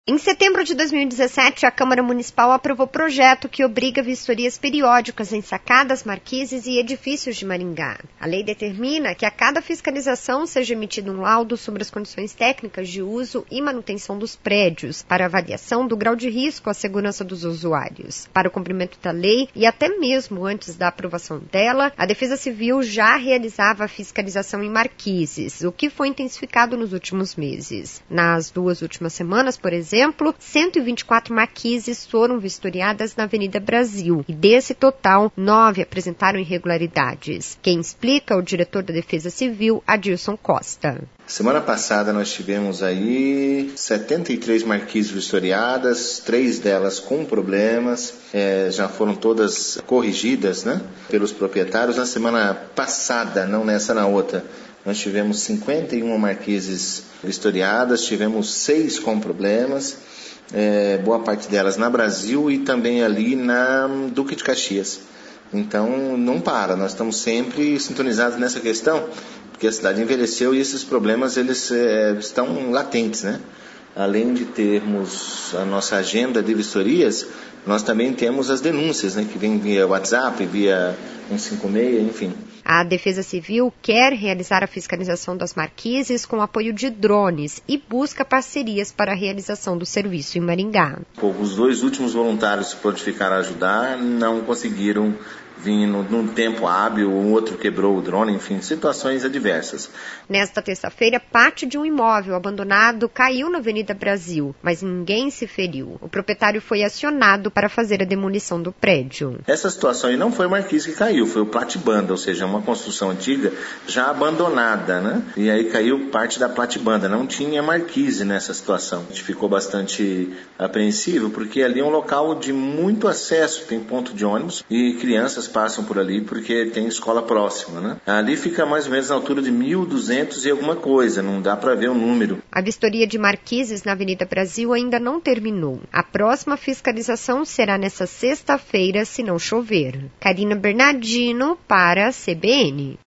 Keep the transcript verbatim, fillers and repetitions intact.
Em setembro de dois mil e dezessete, a Câmara Municipal aprovou projeto que obriga vistorias periódicas em sacadas, marquises e edifícios de Maringá. A lei determina que a cada fiscalização seja emitido um laudo sobre as condições técnicas de uso e manutenção dos prédios, para avaliação do grau de risco à segurança dos usuários. Para o cumprimento da lei, e até mesmo antes da aprovação dela, a Defesa Civil já realizava a fiscalização em marquises, o que foi intensificado nos últimos meses. Nas duas últimas semanas, por exemplo, exemplo, cento e vinte e quatro marquises foram vistoriadas na Avenida Brasil e desse total, nove apresentaram irregularidades. Quem explica é o diretor da Defesa Civil, Adilson Costa. Semana passada nós tivemos aí setenta e três marquises vistoriadas, três delas com problemas, é, já foram todas corrigidas, né, pelos proprietários. Na semana passada, não nessa, na outra, nós tivemos cinquenta e uma marquises vistoriadas, tivemos seis com problemas, é, boa parte delas na Brasil e também ali na Duque de Caxias. Então não para, nós estamos sempre sintonizados nessa questão, porque a cidade envelheceu e esses problemas eles é, estão latentes, né? Além de termos a nossa agenda de vistorias, nós também temos as denúncias, né, que vêm via WhatsApp, via cento e cinquenta e seis, enfim. A Defesa Civil quer realizar a fiscalização das marquises com apoio de drones e busca parcerias para a realização do serviço em Maringá. Os dois últimos voluntários que prontificaram a ajudar não conseguiram vir no, num tempo hábil, o outro quebrou o drone, enfim, situações adversas. Nesta terça-feira, parte de um imóvel abandonado caiu na Avenida Brasil, mas ninguém se feriu. O proprietário foi acionado para fazer a demolição do prédio. Essa situação aí não foi o marquise que caiu, foi o platibanda, ou seja, uma construção antiga já abandonada, né? E aí caiu parte da platibanda, não tinha marquise nessa situação. A gente ficou bastante apreensivo, porque ali é um local de muito acesso, tem ponto de ônibus e crianças passam por ali porque tem escola próxima, né? Ali fica mais ou menos na altura de mil e duzentos e alguma coisa, não dá para ver o número. A vistoria de marquises na Avenida Brasil ainda não terminou. A próxima fiscalização será nesta sexta-feira, se não chover. Karina Bernardino para a C B N.